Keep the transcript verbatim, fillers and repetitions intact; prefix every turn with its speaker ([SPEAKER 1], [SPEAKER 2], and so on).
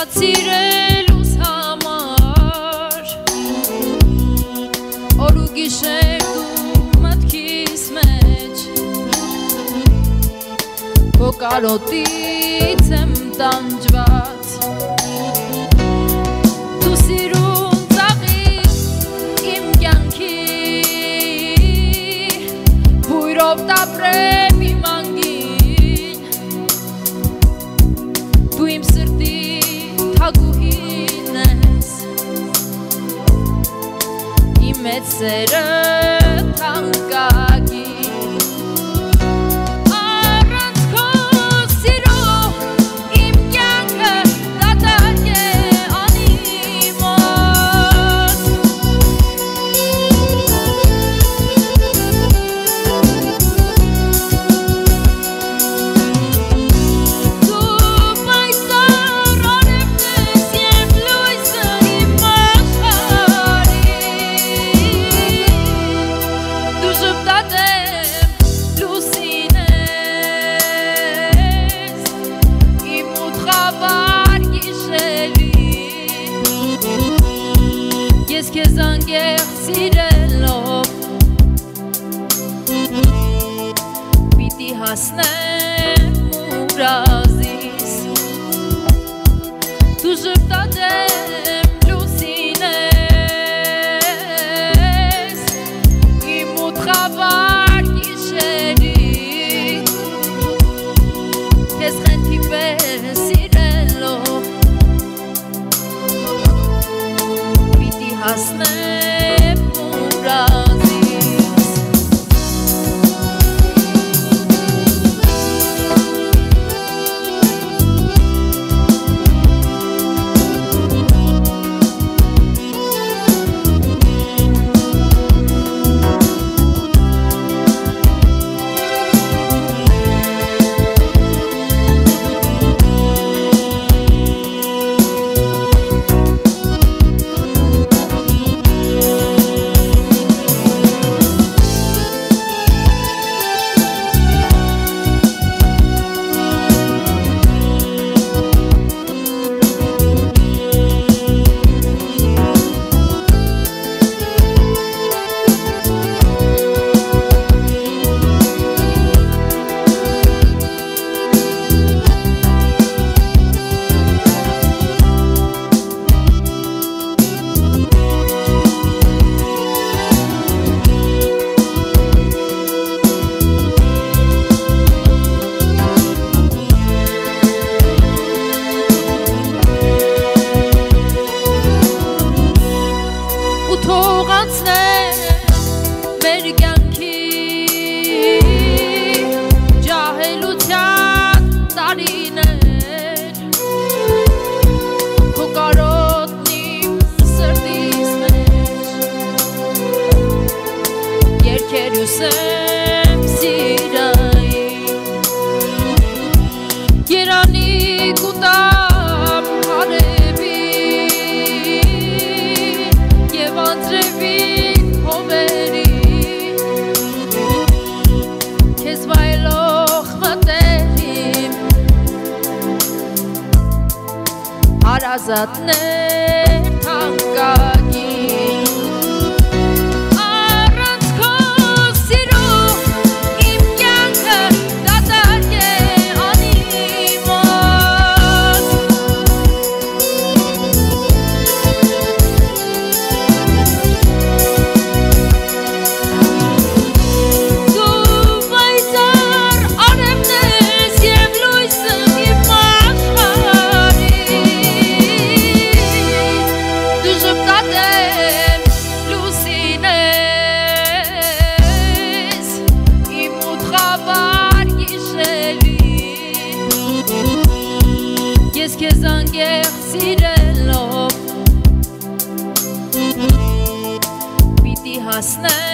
[SPEAKER 1] Շատ սիրելուս համար Օր ու գիշեր դու մտքիս մեջ Քո կարոտից եմ տանջված Դու սիրուն ծաղիկ իմ կյանքի Բույրով տապրեմ իմ անգին Դու իմ սրտի Հագուհին ես Իմ մեծ սերը թանկագին Առանց քո սիրո իմ կյանքը դատարկ է անիմոց Ես քեզ անգեղ սիրելով Պիտի հասնեմ ուրազիս Դու ժպտադեմ լուսին ես Իմ ութղավար գիշերի Քեզ խենթի պես սիրելով Հասնեմ ուրազից Մեր կյանքի ջահելության տարիներ Քո կարոտն իմ սրտիս մեջ Երգեր ուսեմ սիրային Երանի կուտամ հարևի Եվ անձրևի Հարազատներ թանկագին Առանց քո սիրո իմ կյանքը դատարկ է անիմոց Դու պայծառ արևն ես և լույսը իմ Ես քեզ անգեղ սիրելով Պիտի հասնեմ